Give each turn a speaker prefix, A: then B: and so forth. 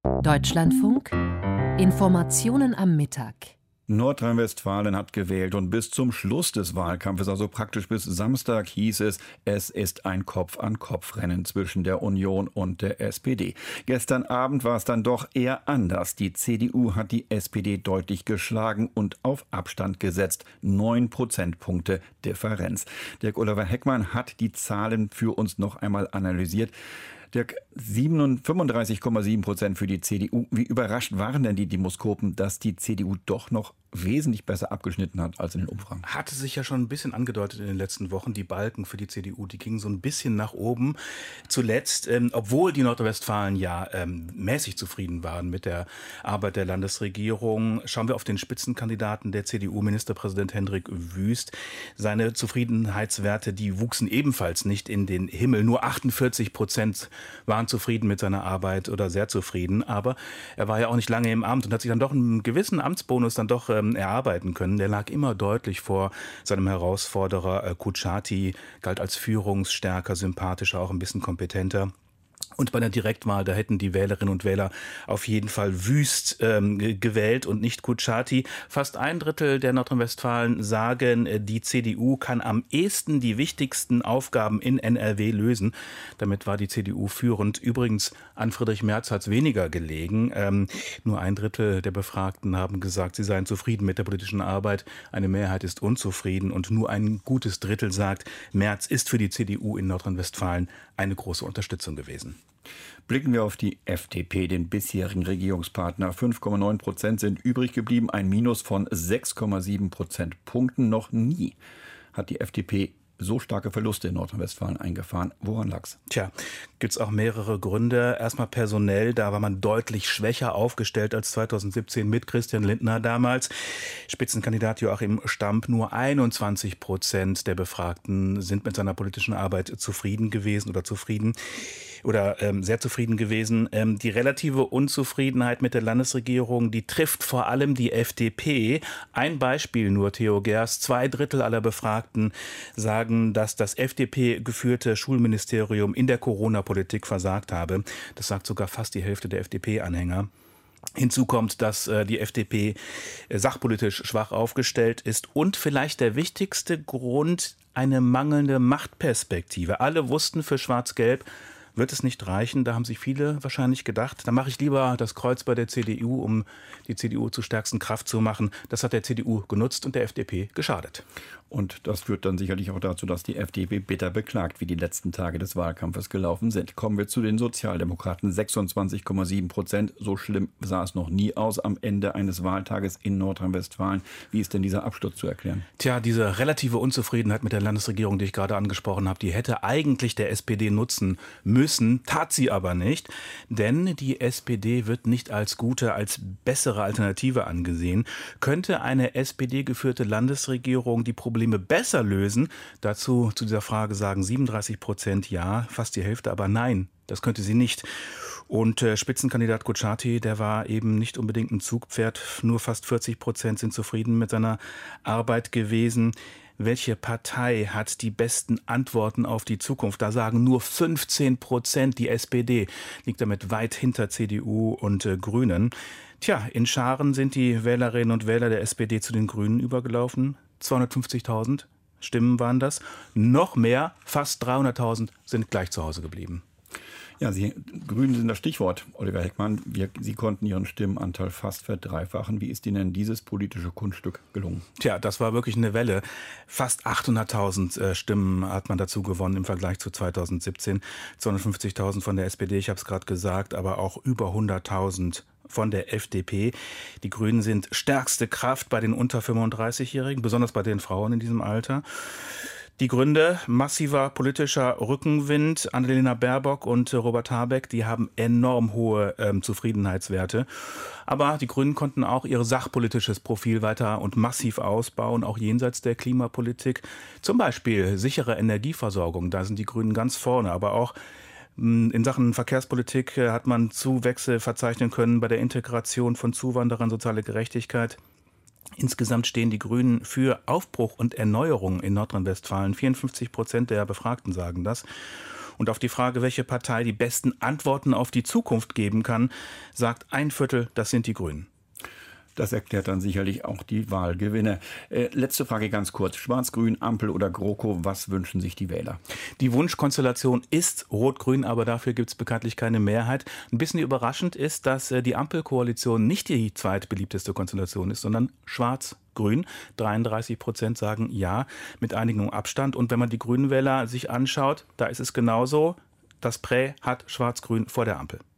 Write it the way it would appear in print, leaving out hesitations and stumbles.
A: Deutschlandfunk Informationen am Mittag.
B: Nordrhein-Westfalen hat gewählt und bis zum Schluss des Wahlkampfes, also praktisch bis Samstag, hieß es ist ein Kopf-an-Kopf-Rennen zwischen der Union und der SPD. Gestern Abend war es dann doch eher anders. Die CDU hat die SPD deutlich geschlagen und auf Abstand gesetzt. 9 Prozentpunkte Differenz. Dirk Oliver Heckmann hat die Zahlen für uns noch einmal analysiert. Dirk, 35,7% für die CDU. Wie überrascht waren denn die Demoskopen, dass die CDU doch noch wesentlich besser abgeschnitten hat als in den Umfragen?
C: Hatte sich ja schon ein bisschen angedeutet in den letzten Wochen. Die Balken für die CDU, die gingen so ein bisschen nach oben. Zuletzt, obwohl die Nordrhein-Westfalen ja mäßig zufrieden waren mit der Arbeit der Landesregierung, schauen wir auf den Spitzenkandidaten der CDU, Ministerpräsident Hendrik Wüst. Seine Zufriedenheitswerte, die wuchsen ebenfalls nicht in den Himmel. Nur 48% waren zufrieden mit seiner Arbeit oder sehr zufrieden. Aber er war ja auch nicht lange im Amt und hat sich dann doch einen gewissen Amtsbonus dann doch erarbeiten können. Der lag immer deutlich vor seinem Herausforderer Kutschaty, galt als führungsstärker, sympathischer, auch ein bisschen kompetenter. Und bei der Direktwahl, da hätten die Wählerinnen und Wähler auf jeden Fall Wüst gewählt und nicht Kutschaty. Fast 1/3 der Nordrhein-Westfalen sagen, die CDU kann am ehesten die wichtigsten Aufgaben in NRW lösen. Damit war die CDU führend. Übrigens, an Friedrich Merz hat es weniger gelegen. Nur 1/3 der Befragten haben gesagt, sie seien zufrieden mit der politischen Arbeit. Eine Mehrheit ist unzufrieden und nur ein gutes Drittel sagt, Merz ist für die CDU in Nordrhein-Westfalen eine große Unterstützung gewesen.
B: Blicken wir auf die FDP, den bisherigen Regierungspartner. 5,9% sind übrig geblieben, ein Minus von 6,7 Prozentpunkten. Noch nie hat die FDP so starke Verluste in Nordrhein-Westfalen eingefahren. Woran lag's?
C: Tja, gibt's auch mehrere Gründe. Erstmal personell, da war man deutlich schwächer aufgestellt als 2017 mit Christian Lindner damals. Spitzenkandidat Joachim Stamp, nur 21% der Befragten sind mit seiner politischen Arbeit zufrieden gewesen oder sehr zufrieden gewesen. Die relative Unzufriedenheit mit der Landesregierung, die trifft vor allem die FDP. Ein Beispiel nur, Theo Gerst, 2/3 aller Befragten sagen, dass das FDP-geführte Schulministerium in der Corona-Politik versagt habe. Das sagt sogar fast die Hälfte der FDP-Anhänger. Hinzu kommt, dass die FDP sachpolitisch schwach aufgestellt ist und vielleicht der wichtigste Grund, eine mangelnde Machtperspektive. Alle wussten, für Schwarz-Gelb wird es nicht reichen. Da haben sich viele wahrscheinlich gedacht, da mache ich lieber das Kreuz bei der CDU, um die CDU zur stärksten Kraft zu machen. Das hat der CDU genutzt und der FDP geschadet.
B: Und das führt dann sicherlich auch dazu, dass die FDP bitter beklagt, wie die letzten Tage des Wahlkampfes gelaufen sind. Kommen wir zu den Sozialdemokraten. 26,7%. So schlimm sah es noch nie aus am Ende eines Wahltages in Nordrhein-Westfalen. Wie ist denn dieser Absturz zu erklären?
C: Tja, diese relative Unzufriedenheit mit der Landesregierung, die ich gerade angesprochen habe, die hätte eigentlich der SPD nutzen müssen, tat sie aber nicht. Denn die SPD wird nicht als gute, als bessere Alternative angesehen. Könnte eine SPD-geführte Landesregierung die Probleme besser lösen? Dazu zu dieser Frage sagen 37% ja, fast die Hälfte aber nein. Das könnte sie nicht. Und Spitzenkandidat Kutschaty, der war eben nicht unbedingt ein Zugpferd. Nur fast 40% sind zufrieden mit seiner Arbeit gewesen. Welche Partei hat die besten Antworten auf die Zukunft? Da sagen nur 15%, die SPD liegt damit weit hinter CDU und Grünen. Tja, in Scharen sind die Wählerinnen und Wähler der SPD zu den Grünen übergelaufen. 250.000 Stimmen waren das. Noch mehr, fast 300.000 sind gleich zu Hause geblieben.
B: Ja, Grünen sind das Stichwort, Oliver Heckmann. Sie konnten Ihren Stimmenanteil fast verdreifachen. Wie ist Ihnen denn dieses politische Kunststück gelungen?
C: Tja, das war wirklich eine Welle. Fast 800.000 Stimmen hat man dazu gewonnen im Vergleich zu 2017. 250.000 von der SPD, ich habe es gerade gesagt, aber auch über 100.000 von der FDP. Die Grünen sind stärkste Kraft bei den unter 35-Jährigen, besonders bei den Frauen in diesem Alter. Die Gründe: massiver politischer Rückenwind. Annalena Baerbock und Robert Habeck, die haben enorm hohe Zufriedenheitswerte. Aber die Grünen konnten auch ihr sachpolitisches Profil weiter und massiv ausbauen, auch jenseits der Klimapolitik. Zum Beispiel sichere Energieversorgung, da sind die Grünen ganz vorne. Aber auch in Sachen Verkehrspolitik hat man Zuwächse verzeichnen können bei der Integration von Zuwanderern, soziale Gerechtigkeit. Insgesamt stehen die Grünen für Aufbruch und Erneuerung in Nordrhein-Westfalen. 54% der Befragten sagen das. Und auf die Frage, welche Partei die besten Antworten auf die Zukunft geben kann, sagt 1/4, das sind die Grünen.
B: Das erklärt dann sicherlich auch die Wahlgewinne. Letzte Frage ganz kurz. Schwarz-Grün, Ampel oder GroKo, was wünschen sich die Wähler?
C: Die Wunschkonstellation ist Rot-Grün, aber dafür gibt es bekanntlich keine Mehrheit. Ein bisschen überraschend ist, dass die Ampelkoalition nicht die zweitbeliebteste Konstellation ist, sondern Schwarz-Grün. 33% sagen ja, mit einigem Abstand. Und wenn man die Grünen Wähler sich anschaut, da ist es genauso. Das Prä hat Schwarz-Grün vor der Ampel.